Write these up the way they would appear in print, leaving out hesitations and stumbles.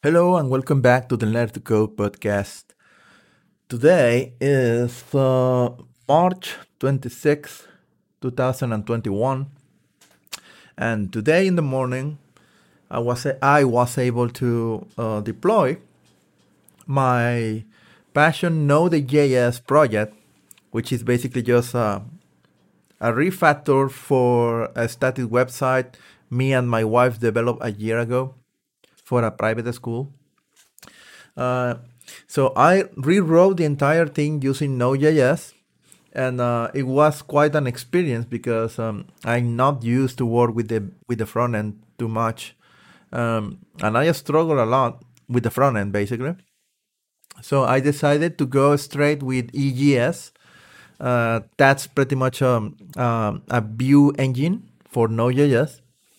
Hello and welcome back to the Learn to Code podcast. Today is March 26, 2021, and today in the morning I was able to deploy my Passion Node.js project, which is basically just a refactor for a static website me and my wife developed a year ago for a private school. Uh, so I rewrote the entire thing using Node.js, and it was quite an experience because I'm not used to work with the front end too much, and I struggle a lot with the front end basically. So I decided to go straight with EGS. That's pretty much a view engine for Node.js,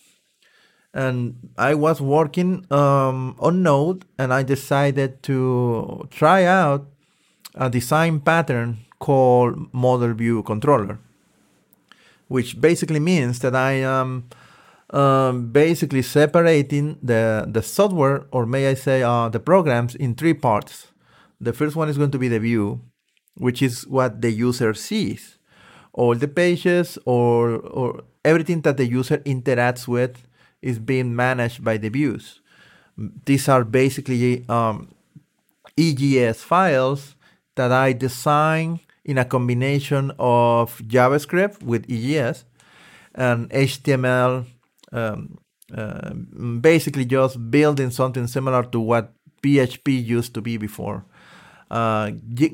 and I was working on Node, and I decided to try out a design pattern called Model View Controller, which basically means that I am basically separating the software, or may I say the programs, in three parts. The first one is going to be the view, which is what the user sees. All the pages or everything that the user interacts with is being managed by the views. These are basically EGS files that I design in a combination of JavaScript with EGS and HTML, um, basically just building something similar to what PHP used to be before. Uh,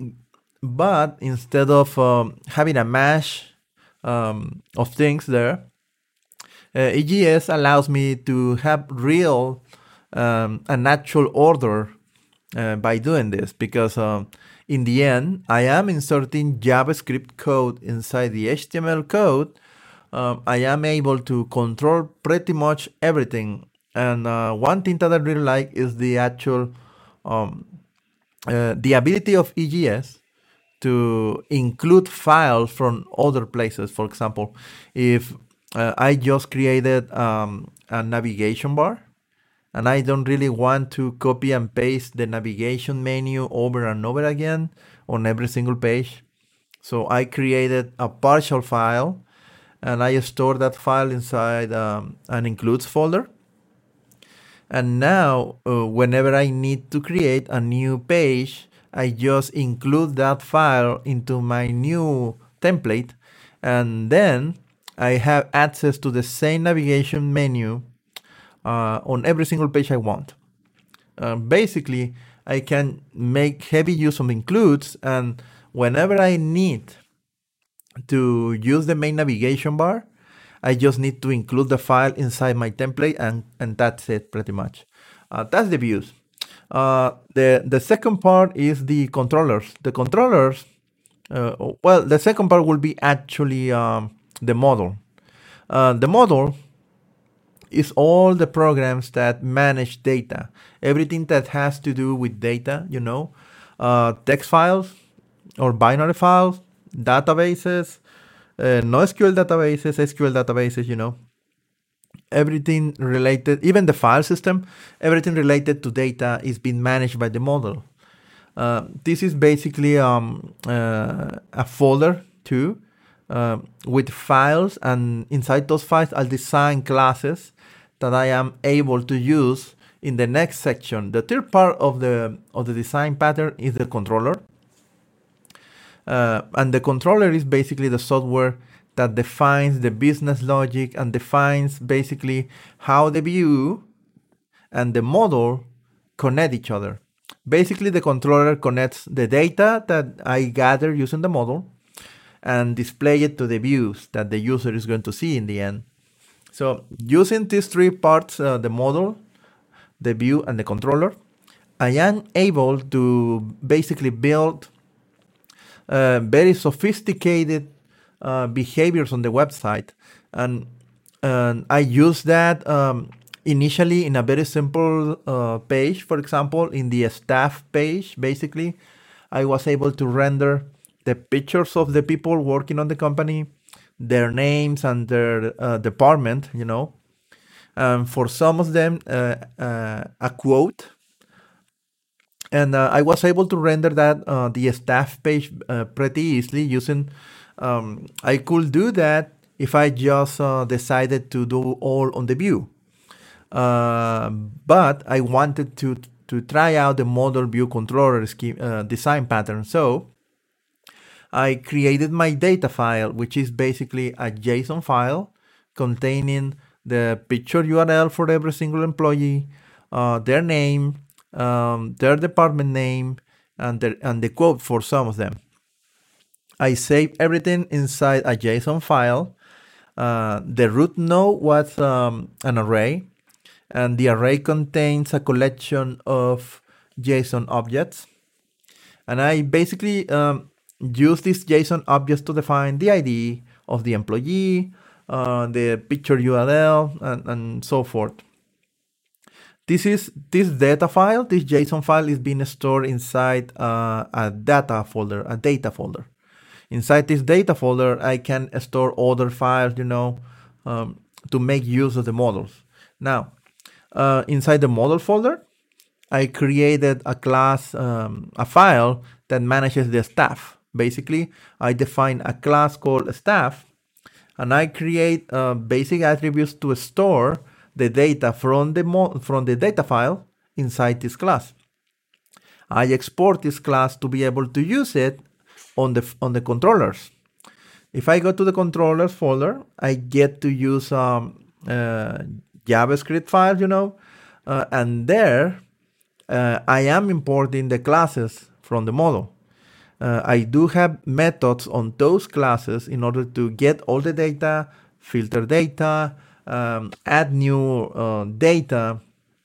but instead of having a mash of things there, EGS allows me to have real a natural order by doing this, because in the end I am inserting JavaScript code inside the HTML code. I am able to control pretty much everything, and one thing that I really like is the actual the ability of EGS to include files from other places. For example, if I just created a navigation bar, and I don't really want to copy and paste the navigation menu over and over again on every single page. So I created a partial file, and I store that file inside an includes folder. And now, whenever I need to create a new page, I just include that file into my new template, and then I have access to the same navigation menu on every single page I want. Basically, I can make heavy use of includes, and whenever I need to use the main navigation bar, I just need to include the file inside my template, and that's it pretty much. That's the views. The second part is the controllers. The controllers, well, the second part will be actually the model. The model is all the programs that manage data, everything that has to do with data, text files or binary files, databases, NoSQL databases, SQL databases, everything related, even the file system, everything related to data is being managed by the model. This is basically a folder too, with files, and inside those files I'll design classes that I am able to use in the next section. The third part of the design pattern is the controller. And the controller is basically the software that defines the business logic and defines basically how the view and the model connect each other. Basically, the controller connects the data that I gather using the model and display it to the views that the user is going to see in the end. So using these three parts, the model, the view, and the controller, I am able to basically build very sophisticated behaviors on the website. And I use that initially in a very simple page. For example, in the staff page, basically, I was able to render the pictures of the people working on the company, their names and their department, For some of them, a quote And I was able to render that the staff page pretty easily using. I could do that if I just decided to do all on the view. But I wanted to try out the model view controller scheme, design pattern. So I created my data file, which is basically a JSON file containing the picture URL for every single employee, their name, their department name, and the quote for some of them. I saved everything inside a JSON file. The root node was an array, and the array contains a collection of JSON objects. And I basically use these JSON objects to define the ID of the employee, the picture URL, and so forth. This data file, this JSON file is being stored inside a data folder. Inside this data folder, I can store other files, to make use of the models. Now, inside the model folder, I created a class, a file that manages the staff. Basically, I define a class called staff, and I create basic attributes to store the data from the data file inside this class. I export this class to be able to use it on the controllers. If I go to the controllers folder, I get to use JavaScript files, and there I am importing the classes from the model. I do have methods on those classes in order to get all the data, filter data, add new data,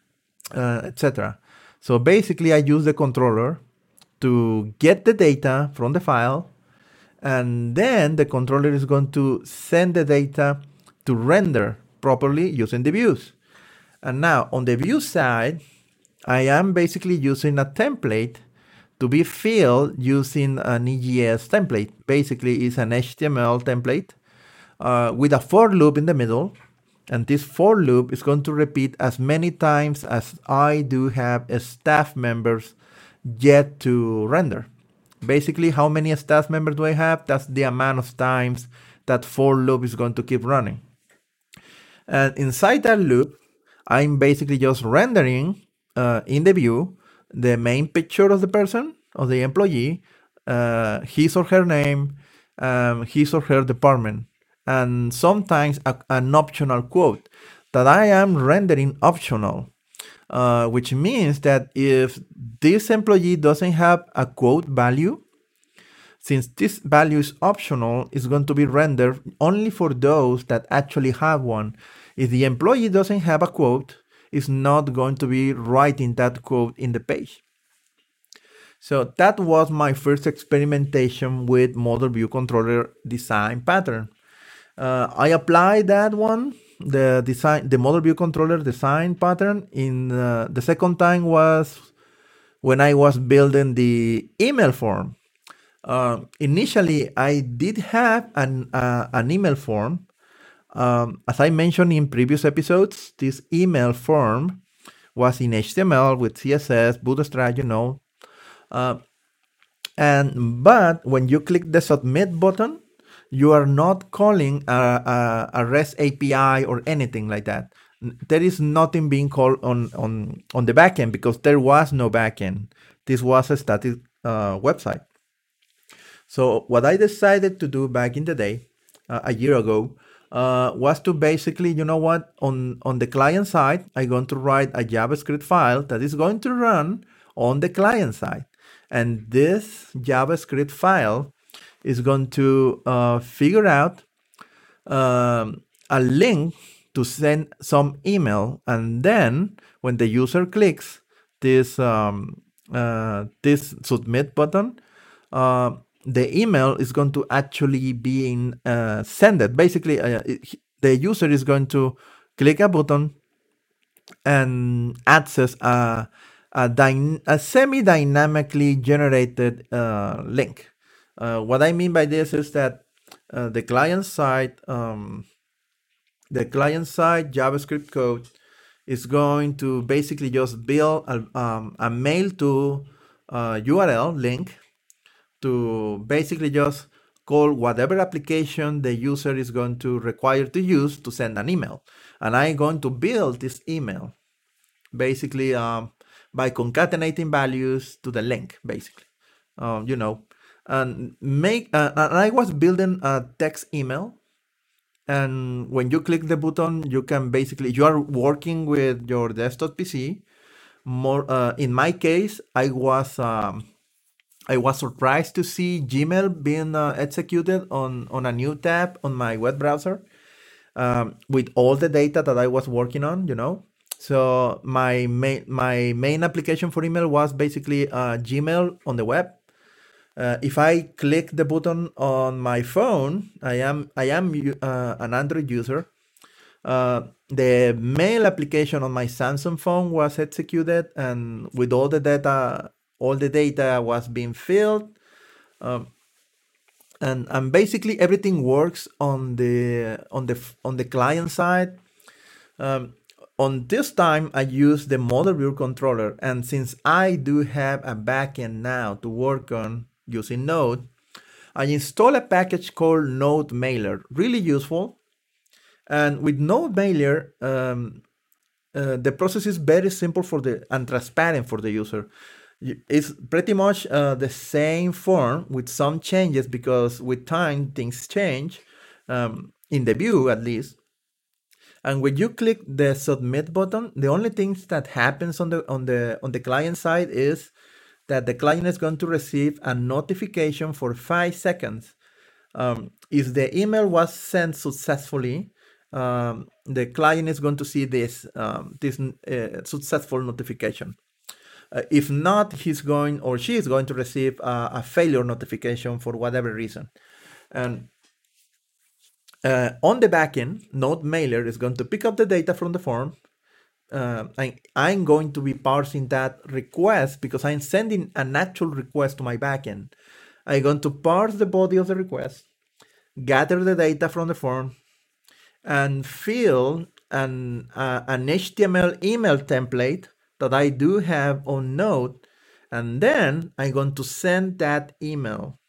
etc. So basically, I use the controller to get the data from the file, and then the controller is going to send the data to render properly using the views. And now on the view side, I am basically using a template to be filled using an EJS template. Basically, it's an HTML template with a for loop in the middle. And this for loop is going to repeat as many times as I do have staff members yet to render. Basically, how many staff members do I have? That's the amount of times that for loop is going to keep running. And inside that loop, I'm basically just rendering in the view the main picture of the person, of the employee, his or her name, his or her department, and sometimes an optional quote that I am rendering optional, which means that if this employee doesn't have a quote value, since this value is optional, it's going to be rendered only for those that actually have one. If the employee doesn't have a quote, it's not going to be writing that quote in the page. So that was my first experimentation with model view controller design pattern. I applied that one, the model view controller design pattern, in the second time was when I was building the email form. Initially, I did have an email form. As I mentioned in previous episodes, this email form was in HTML with CSS, Bootstrap, but when you click the submit button, you are not calling a REST API or anything like that. There is nothing being called on the backend because there was no backend. This was a static website. So what I decided to do back in the day, a year ago, was to basically, on the client side, I'm going to write a JavaScript file that is going to run on the client side. And this JavaScript file is going to figure out a link to send some email. And then when the user clicks this submit button, the email is going to actually be sent. Basically, the user is going to click a button and access a semi-dynamically generated link. What I mean by this is that the client side JavaScript code is going to basically just build a mail to URL link to basically just call whatever application the user is going to require to use to send an email. And I'm going to build this email basically by concatenating values to the link, basically, and I was building a text email. And when you click the button, you can basically, you are working with your desktop PC. In my case, I was surprised to see Gmail being executed on a new tab on my web browser with all the data that I was working on, So my main application for email was basically Gmail on the web. If I click the button on my phone, I am an Android user. The mail application on my Samsung phone was executed, and with all the data was being filled, and basically everything works on the client side. On this time, I use the model view controller, and since I do have a backend now to work on using Node, I install a package called Node Mailer, really useful. And with Node Mailer, the process is very simple and transparent for the user. It's pretty much the same form with some changes, because with time things change, in the view at least. And when you click the submit button, the only things that happens on the client side is that the client is going to receive a notification for 5 seconds. If the email was sent successfully, the client is going to see this successful notification. If not, he's going or she is going to receive a failure notification for whatever reason. And on the backend, Node Mailer is going to pick up the data from the form. I'm going to be parsing that request because I'm sending an actual request to my backend. I'm going to parse the body of the request, gather the data from the form, and fill an HTML email template that I do have on Node, and then I'm going to send that email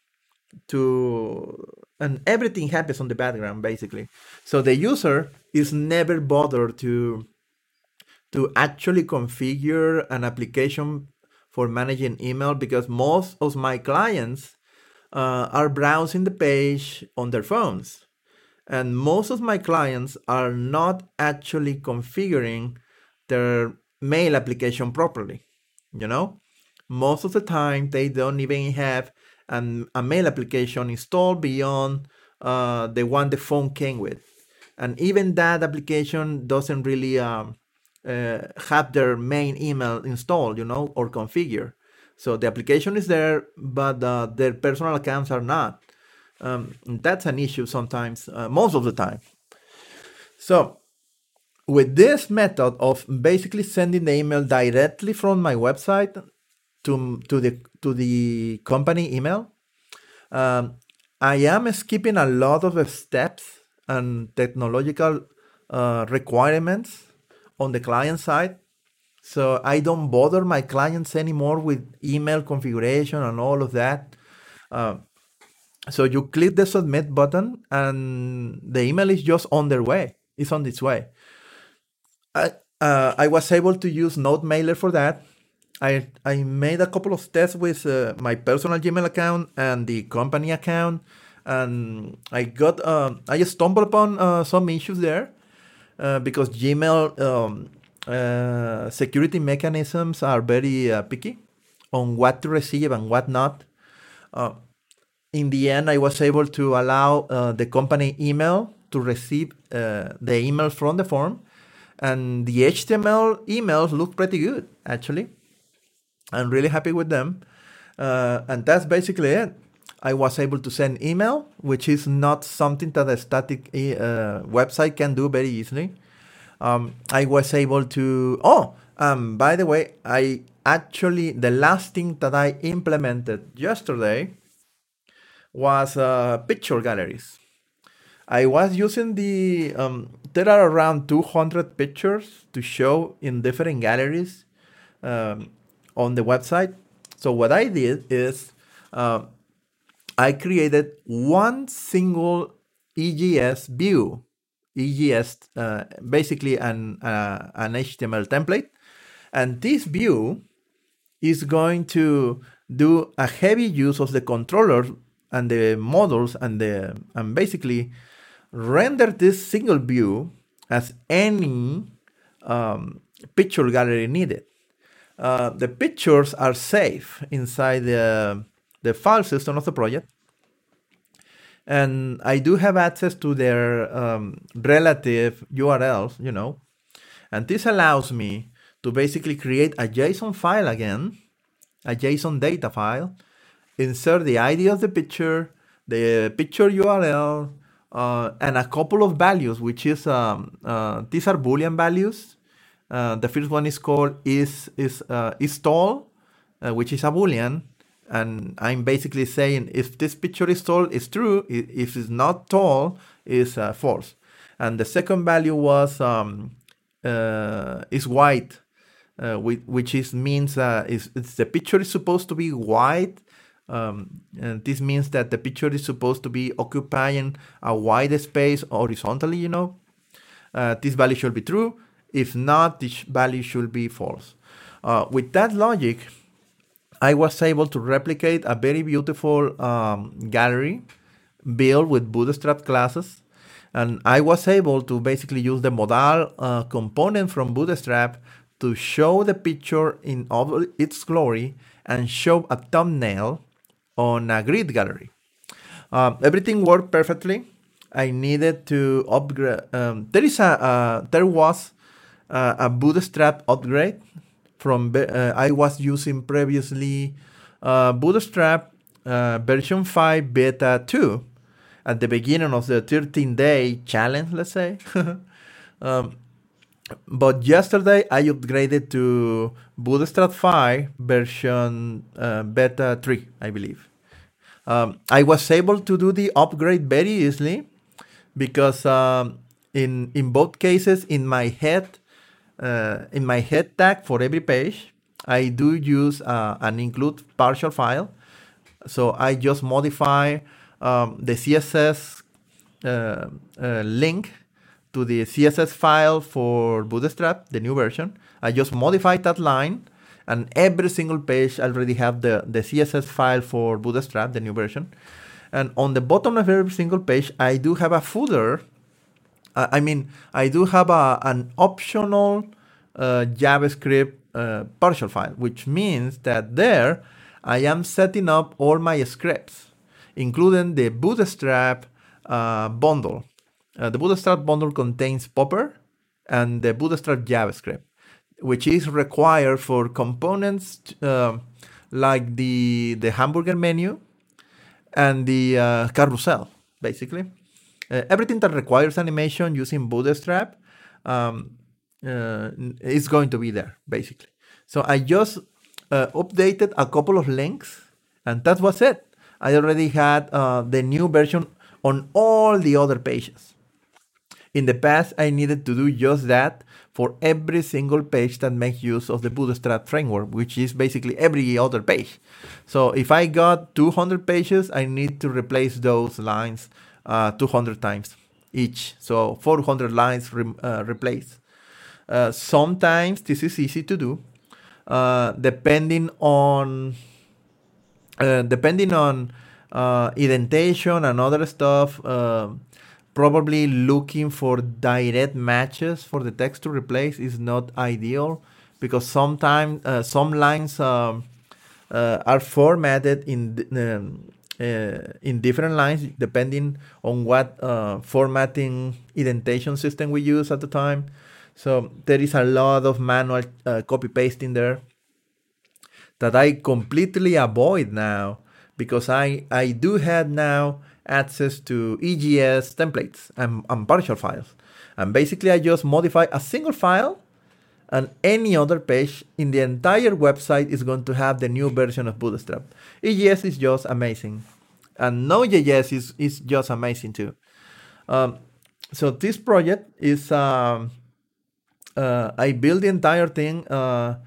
and everything happens on the background, basically. So the user is never bothered to actually configure an application for managing email, because most of my clients are browsing the page on their phones. And most of my clients are not actually configuring their mail application properly. Most of the time they don't even have a mail application installed beyond the one the phone came with. And even that application doesn't really have their main email installed, or configured. So the application is there, but their personal accounts are not. That's an issue sometimes, most of the time. So with this method of basically sending the email directly from my website to the company email, I am skipping a lot of steps and technological requirements on the client side. So I don't bother my clients anymore with email configuration and all of that. So you click the submit button and the email is just on their way. It's on its way. I was able to use Node Mailer for that. I made a couple of tests with my personal Gmail account and the company account, and I stumbled upon some issues there because Gmail security mechanisms are very picky on what to receive and what not. In the end, I was able to allow the company email to receive the email from the form, and the HTML emails look pretty good, actually. I'm really happy with them. And that's basically it. I was able to send email, which is not something that a static website can do very easily. I was able to... by the way, the last thing that I implemented yesterday was picture galleries. I was using there are around 200 pictures to show in different galleries on the website. So what I did is I created one single EJS view, EJS, basically an HTML template. And this view is going to do a heavy use of the controller and the models and basically render this single view as any picture gallery needed. The pictures are safe inside the file system of the project, and I do have access to their relative URLs, and this allows me to basically create a JSON file again, a JSON data file, insert the ID of the picture URL, and a couple of values, which is these are Boolean values. The first one is called is tall, which is a Boolean, and I'm basically saying if this picture is tall, it's true. If it's not tall, it's false. And the second value was is white, which means the picture is supposed to be white. And this means that the picture is supposed to be occupying a wide space horizontally. This value should be true. If not, this value should be false. With that logic, I was able to replicate a very beautiful gallery built with Bootstrap classes. And I was able to basically use the modal component from Bootstrap to show the picture in all its glory and show a thumbnail on a grid gallery. Everything worked perfectly. I needed to upgrade. There was a Bootstrap upgrade from I was using previously Bootstrap version 5 beta 2 at the beginning of the 13-day challenge, let's say. But yesterday I upgraded to Bootstrap 5 version beta 3, I believe. I was able to do the upgrade very easily because in both cases, in my head tag for every page, I do use an include partial file. So I just modify the CSS link to the CSS file for Bootstrap, the new version. I just modify that line, and every single page already have the CSS file for Bootstrap, the new version. And on the bottom of every single page, I do have a footer. I do have an optional JavaScript partial file, which means that there I am setting up all my scripts, including the Bootstrap bundle. The Bootstrap bundle contains Popper and the Bootstrap JavaScript, which is required for components like the hamburger menu and the carousel, basically. Everything that requires animation using Bootstrap is going to be there, basically. So I just updated a couple of links, and that was it. I already had the new version on all the other pages. In the past, I needed to do just that for every single page that makes use of the Bootstrap framework, which is basically every other page. So if I got 200 pages, I need to replace those lines 200 times each. So 400 lines replaced. Sometimes this is easy to do, depending on indentation and other stuff. Probably looking for direct matches for the text to replace is not ideal, because sometimes some lines are formatted in different lines depending on what formatting indentation system we use at the time. So there is a lot of manual copy pasting there that I completely avoid now, because I do have now access to EJS templates and partial files. And basically I just modify a single file, and any other page in the entire website is going to have the new version of Bootstrap. EJS is just amazing. And Node.js is just amazing too. So this project is, I built the entire thing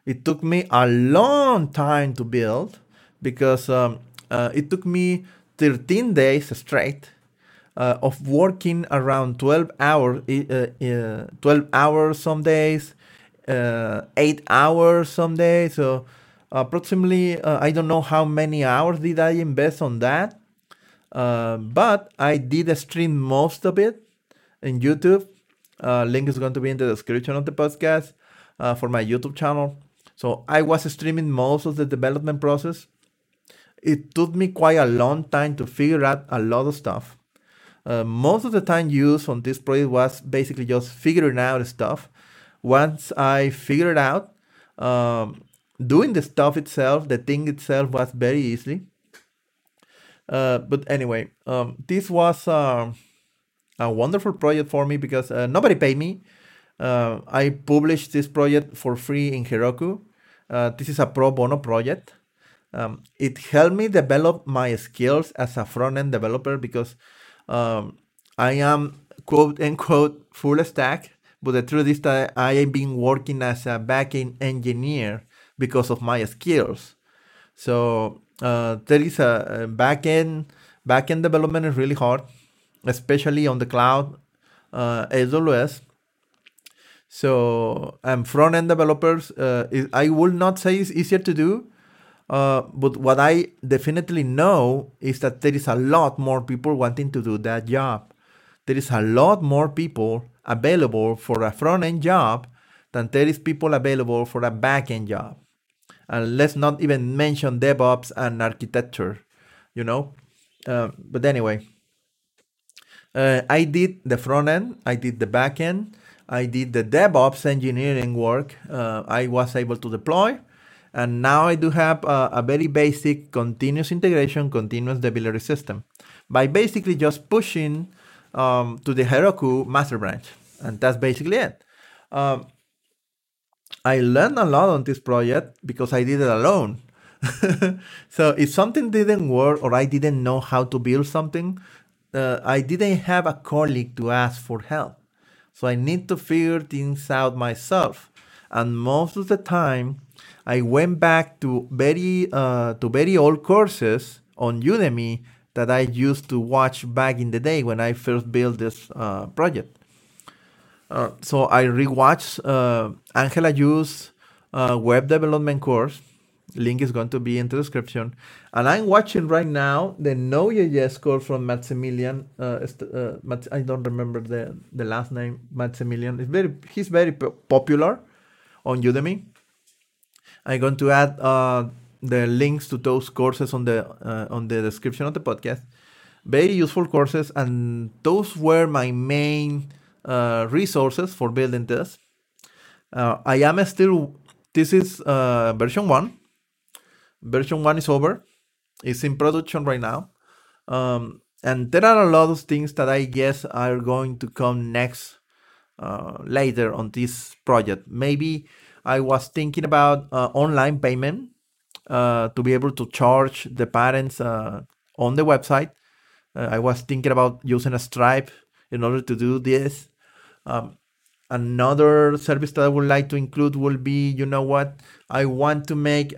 It took me a long time to build because it took me 13 days straight of working around 12 hours, 12 hours some days, 8 hours some days. So approximately, I don't know how many hours did I invest on that, but I did stream most of it in YouTube. Link is going to be in the description of the podcast for my YouTube channel. So I was streaming most of the development process. It took me quite a long time to figure out a lot of stuff. Most of the time used on this project was basically just figuring out stuff. Once I figured out, doing the stuff itself, the thing itself was very easy. But anyway, this was a wonderful project for me because nobody paid me. I published this project for free in Heroku. This is a pro bono project. It helped me develop my skills as a front end developer because I am quote unquote full stack, but the truth is that I have been working as a backend engineer because of my skills. So there is a backend development is really hard, especially on the cloud, AWS. So front end developers, I will not say it's easier to do, but what I definitely know is that there is a lot more people wanting to do that job. There is a lot more people available for a front end job than there is people available for a back end job. And let's not even mention DevOps and architecture, you know. But anyway, I did the front end, I did the back end, I did the DevOps engineering work. I was able to deploy, and now I do have a very basic continuous integration, continuous delivery system by basically just pushing to the Heroku master branch, and that's basically it. I learned a lot on this project because I did it alone. So if something didn't work or I didn't know how to build something, I didn't have a colleague to ask for help. So I need to figure things out myself. And most of the time, I went back to very old courses on Udemy that I used to watch back in the day when I first built this project. So I rewatched Angela Yu's web development course. Link is going to be in the description. And I'm watching right now the Node.js course from Maximilian. I don't remember the last name. Maximilian. He's very popular on Udemy. I'm going to add the links to those courses on the description of the podcast. Very useful courses, and those were my main resources for building this. I am still. This is version 1. Version 1 is over. It's in production right now. And there are a lot of things that I guess are going to come next later on this project. Maybe I was thinking about online payment to be able to charge the parents on the website. I was thinking about using a Stripe in order to do this. Another service that I would like to include will be, you know what? I want to make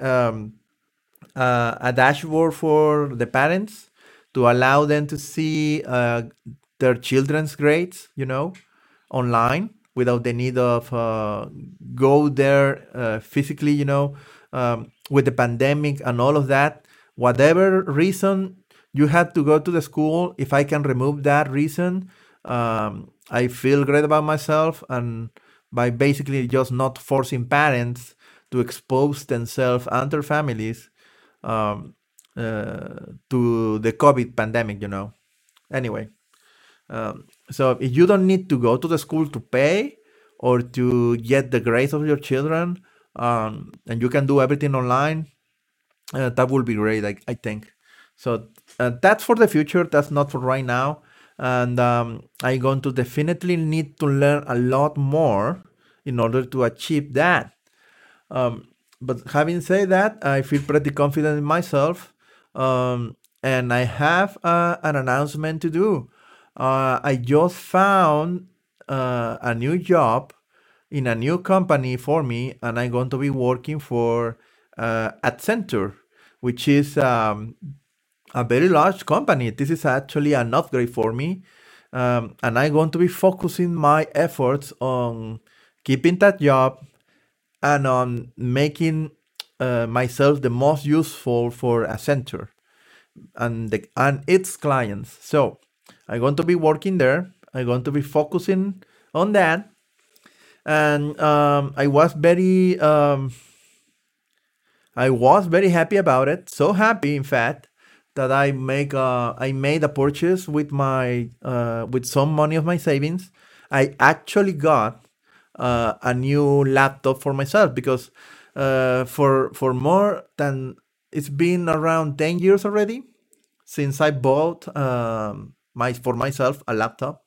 a dashboard for the parents to allow them to see their children's grades, online without the need of go there physically, with the pandemic and all of that. Whatever reason you had to go to the school, if I can remove that reason, I feel great about myself, and by basically just not forcing parents to expose themselves and their families to the COVID pandemic, Anyway, so if you don't need to go to the school to pay or to get the grades of your children, and you can do everything online, that will be great, I think. So that's for the future. That's not for right now. And I'm going to definitely need to learn a lot more in order to achieve that. But having said that, I feel pretty confident in myself. And I have an announcement to do. I just found a new job in a new company for me, and I'm going to be working for Accenture, which is a very large company. This is actually an upgrade for me. And I'm going to be focusing my efforts on keeping that job and on making myself the most useful for Accenture and its clients. So I'm going to be working there. I'm going to be focusing on that. And I was very happy about it. So happy, in fact, that I made a purchase with my with some money of my savings. I actually got a new laptop for myself because for more than it's been around 10 years already since I bought my for myself a laptop.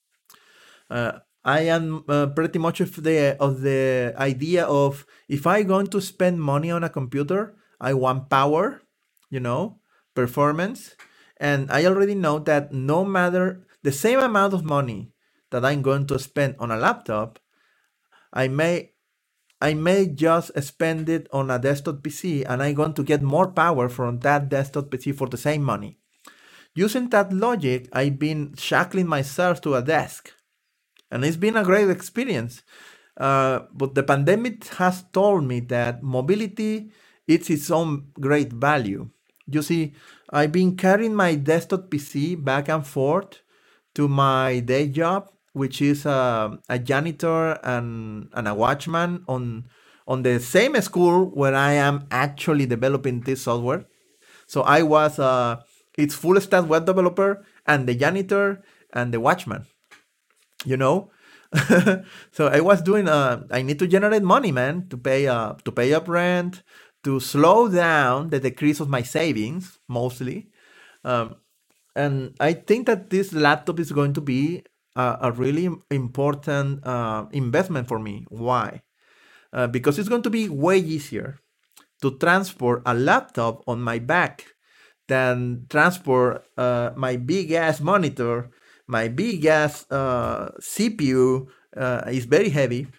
I am pretty much of the idea of if I going to spend money on a computer, I want power, you know, performance, and I already know that no matter the same amount of money that I'm going to spend on a laptop, I may I may just spend it on a desktop PC and I'm going to get more power from that desktop PC for the same money. Using that logic, I've been shackling myself to a desk and it's been a great experience. But the pandemic has told me that mobility is its own great value. You see, I've been carrying my desktop PC back and forth to my day job, which is a janitor and a watchman on the same school where I am actually developing this software. So I was its full stack web developer and the janitor and the watchman, you know. So I was doing I need to generate money, man, to pay up rent, to slow down the decrease of my savings mostly. um, and I think that this laptop is going to be a really important investment for me. Why? Because it's going to be way easier to transport a laptop on my back than transport my big ass monitor. My big ass CPU is very heavy.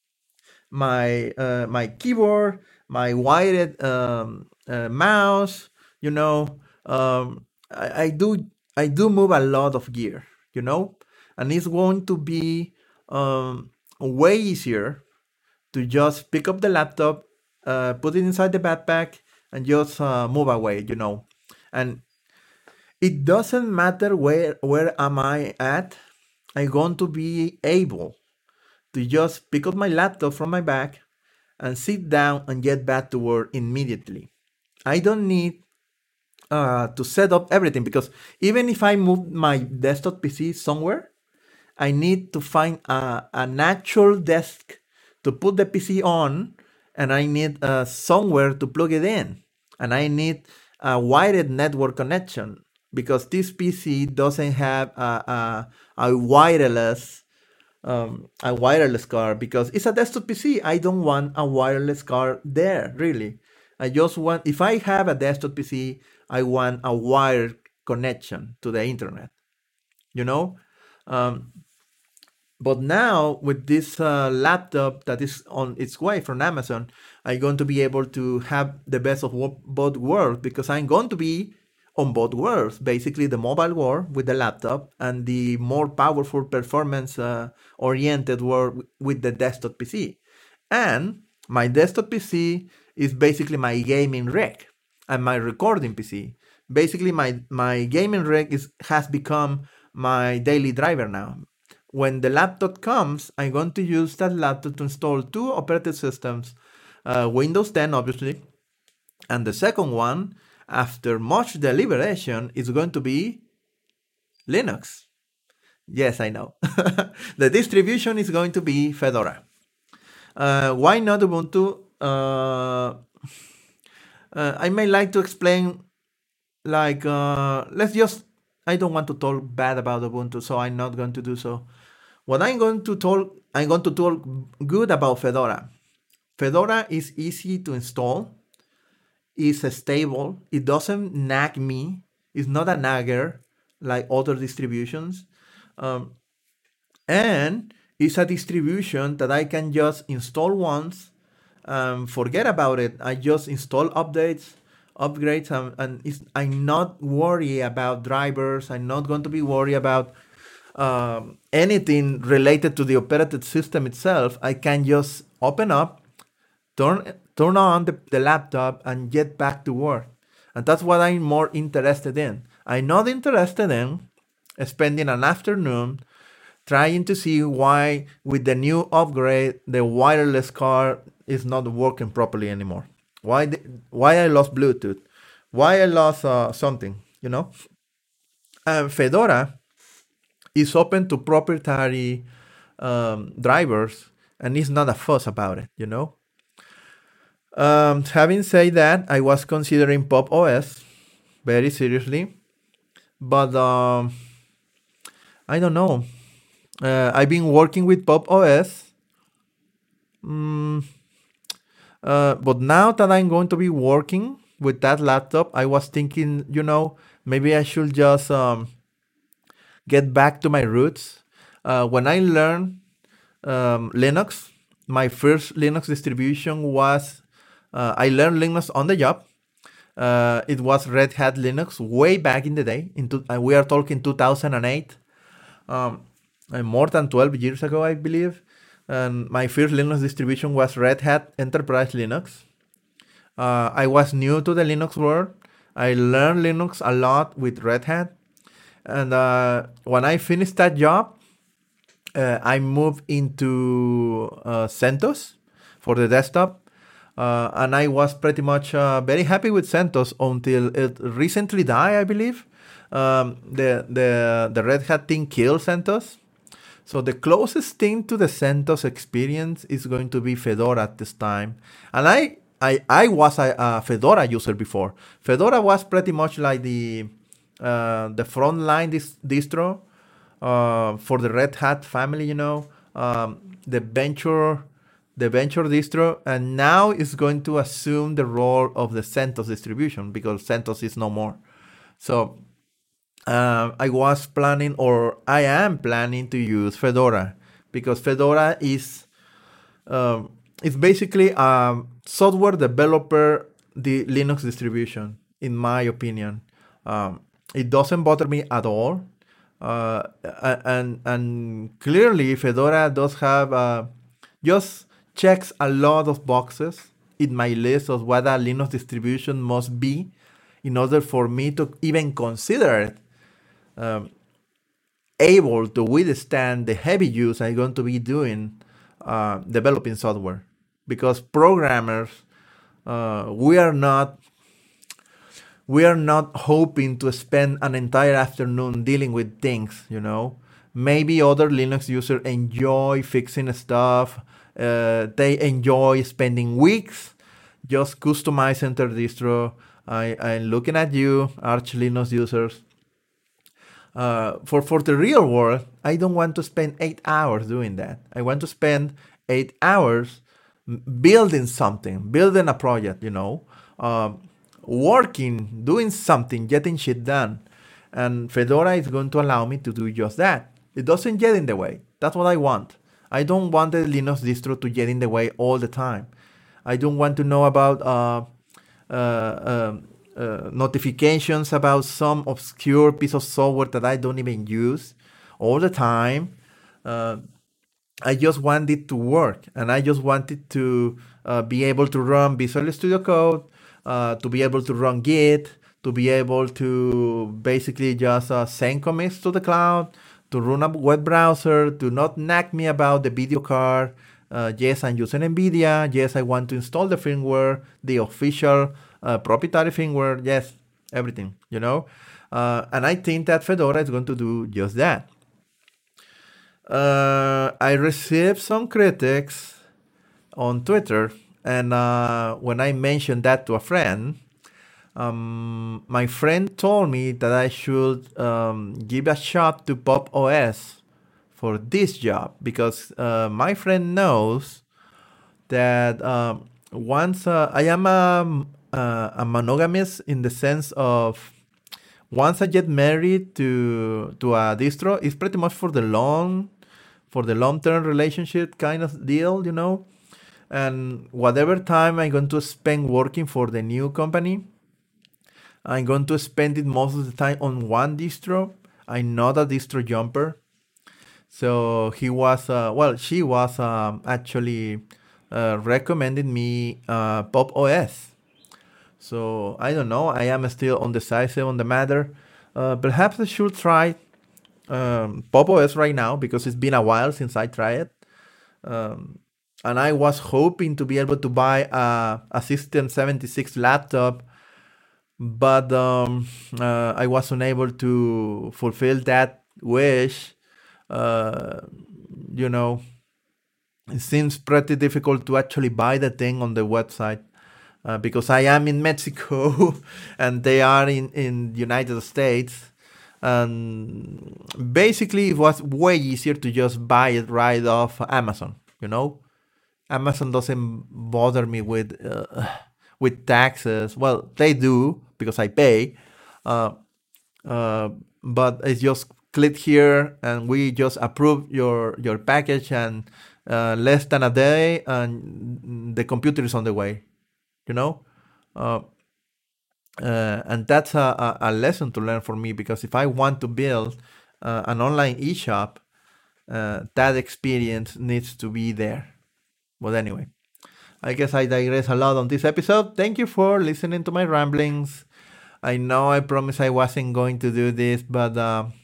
My keyboard, my wired mouse, you know, I do move a lot of gear, you know, and it's going to be way easier to just pick up the laptop, put it inside the backpack, and just move away, you know. And it doesn't matter where am I at. I'm going to be able to just pick up my laptop from my bag and sit down and get back to work immediately. I don't need to set up everything because even if I move my desktop PC somewhere, I need to find an actual desk to put the PC on, and I need somewhere to plug it in, and I need a wired network connection because this PC doesn't have a wireless card because it's a desktop PC. I don't want a wireless card there, really. I just want, if I have a desktop PC, I want a wired connection to the internet, you know? Um, but now with this laptop that is on its way from Amazon, I'm going to be able to have the best of both worlds because I'm going to be on both worlds, basically the mobile world with the laptop and the more powerful performance oriented world with the desktop PC. And my desktop PC is basically my gaming rig and my recording PC. Basically, my gaming rig has become my daily driver now. When the laptop comes, I'm going to use that laptop to install two operating systems, Windows 10, obviously, and the second one, after much deliberation, is going to be Linux. Yes, I know. The distribution is going to be Fedora. Why not Ubuntu? I may like to explain, like, let's just. I don't want to talk bad about Ubuntu, so I'm not going to do so. What I'm going to talk good about Fedora. Fedora is easy to install, is stable, it doesn't nag me, it's not a nagger like other distributions, um, and is a distribution that I can just install once and forget about it. I just install updates, upgrades, I'm not worried about drivers. I'm not going to be worried about anything related to the operating system itself. I can just open up, turn on the laptop, and get back to work. And that's what I'm more interested in. I'm not interested in spending an afternoon trying to see why, with the new upgrade, the wireless car is not working properly anymore. Why I lost Bluetooth? Why I lost something? And Fedora is open to proprietary drivers, and it's not a fuss about it. Having said that, I was considering Pop OS very seriously, but I don't know. I've been working with Pop OS, but now that I'm going to be working with that laptop, I was thinking, maybe I should just get back to my roots. When I learned Linux, my first Linux distribution was, I learned Linux on the job. It was Red Hat Linux way back in the day. We are talking 2008, more than 12 years ago, I believe. And my first Linux distribution was Red Hat Enterprise Linux. I was new to the Linux world. I learned Linux a lot with Red Hat. And when I finished that job, I moved into CentOS for the desktop. And I was pretty much very happy with CentOS until it recently died, I believe. The Red Hat team killed CentOS. So the closest thing to the CentOS experience is going to be Fedora at this time. And I was a Fedora user before. Fedora was pretty much like the frontline distro for the Red Hat family, the venture distro, and now it's going to assume the role of the CentOS distribution because CentOS is no more. So I am planning to use Fedora because Fedora is it's basically a software developer the Linux distribution, in my opinion. It doesn't bother me at all, and clearly Fedora does have just checks a lot of boxes in my list of what a Linux distribution must be in order for me to even consider it able to withstand the heavy use I'm going to be doing developing software. Because programmers, we are not hoping to spend an entire afternoon dealing with things, Maybe other Linux users enjoy fixing stuff. They enjoy spending weeks just customizing their distro. I'm looking at you, Arch Linux users. For the real world, I don't want to spend 8 hours doing that. I want to spend 8 hours building something, building a project, working, doing something, getting shit done. And Fedora is going to allow me to do just that. It doesn't get in the way. That's what I want. I don't want the Linux distro to get in the way all the time. I don't want to know about notifications about some obscure piece of software that I don't even use all the time. I just want it to work, and I just want it to be able to run Visual Studio Code, to be able to run Git, to be able to basically just send commits to the cloud, to run a web browser, to not nag me about the video card. Yes, I'm using NVIDIA. Yes, I want to install the firmware, the official proprietary firmware. Yes, everything, and I think that Fedora is going to do just that. I received some critics on Twitter, and when I mentioned that to a friend, my friend told me that I should give a shot to Pop OS for this job because my friend knows that once I am a monogamist in the sense of once I get married to a distro, it's pretty much for the long for the long-term relationship kind of deal, And whatever time I'm going to spend working for the new company, I'm going to spend it most of the time on one distro. I'm not a distro jumper. So she was actually recommending me Pop OS. So I don't know. I am still undecisive on the matter. Perhaps I should try Pop OS right now because it's been a while since I tried it. And I was hoping to be able to buy a System 76 laptop, but I was unable to fulfill that wish. It seems pretty difficult to actually buy the thing on the website because I am in Mexico and they are in United States. And basically, it was way easier to just buy it right off Amazon. Amazon doesn't bother me with taxes. Well, they do because I pay. But it's just click here and we just approve your package, and less than a day and the computer is on the way. And that's a lesson to learn for me, because if I want to build an online eShop, that experience needs to be there. But anyway, I guess I digress a lot on this episode. Thank you for listening to my ramblings. I know I promised I wasn't going to do this, but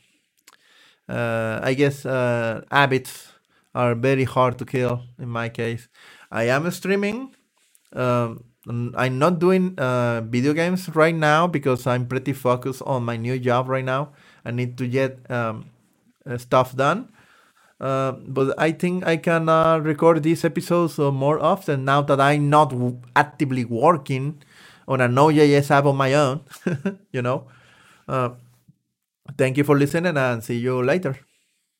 I guess habits are very hard to kill in my case. I am streaming. I'm not doing video games right now because I'm pretty focused on my new job right now. I need to get stuff done. But I think I can record these episodes more often now that I'm not actively working on a Node.js app on my own. Thank you for listening and see you later.